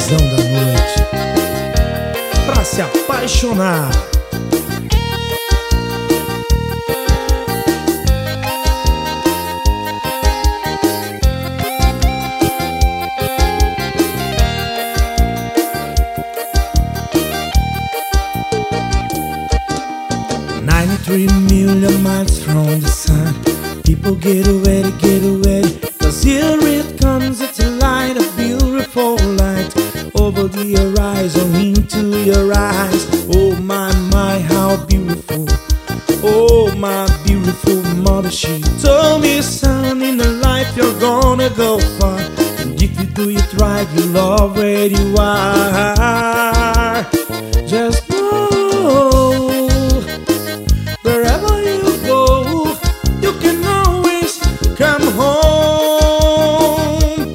Paizão da noite, pra se apaixonar. 93 million miles from the sun. People get ready, cause here it comes. It's a light, a beautiful light, over the horizon, into your eyes. Oh my, how beautiful. Oh my beautiful mother, she told me, son, in the life you're gonna go far, and if you do it right, you'll already are. Just know, wherever you go, you can always come home.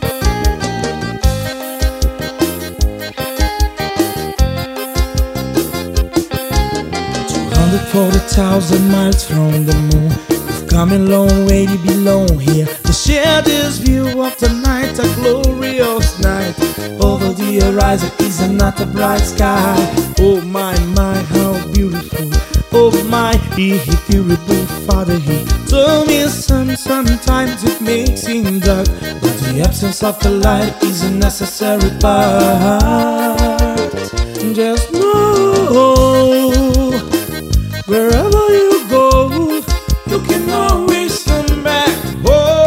240,000 miles from the moon, we've come a long way to belong here, to share this view of the night, a glorious night. Over the horizon is another bright sky. Oh my, how beautiful. Oh my, beautiful Father, he told me, son, sometimes it may seem dark, but the absence of the light is a necessary part. Just know, wherever you go, you can always come back home.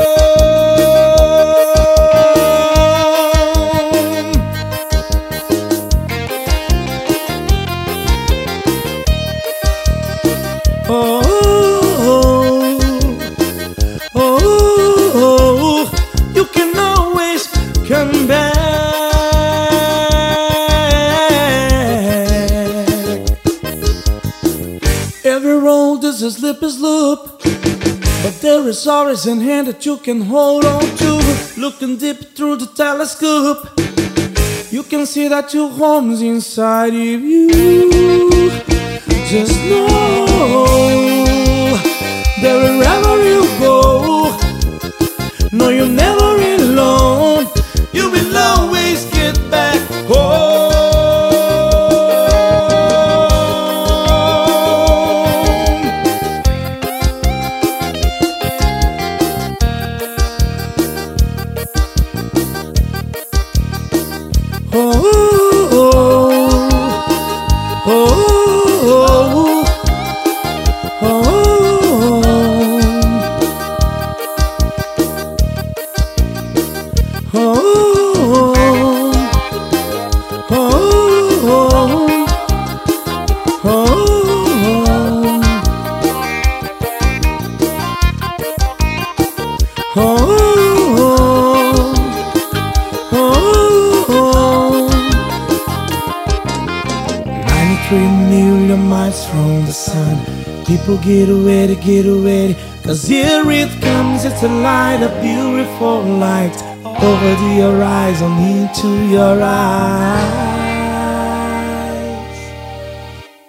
You can always come back. Every road is a slippery slope, but there is always an hand that you can hold on to. Looking deep through the telescope, you can see that your home's inside of you. Just know that wherever you go, no, you're never alone. You will always get back home. Miles from the sun, people get ready, cause here it comes. It's a light, a beautiful light, over the horizon, into your eyes.